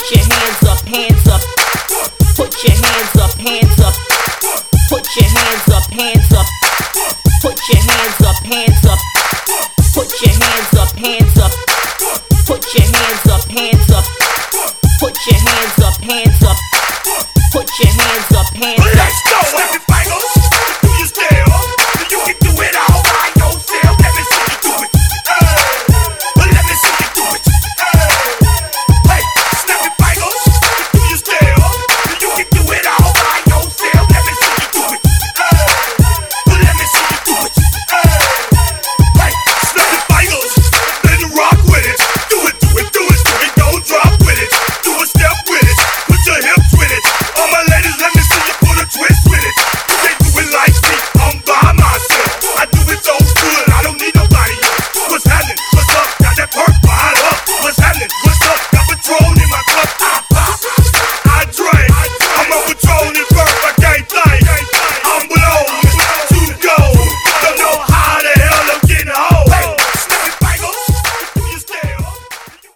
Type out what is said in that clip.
Put your hands up, hands up. Put your hands up, hands up. Put your hands up, hands up. Put your hands up, hands up. Put your hands up, hands up. Put your hands up, hands up.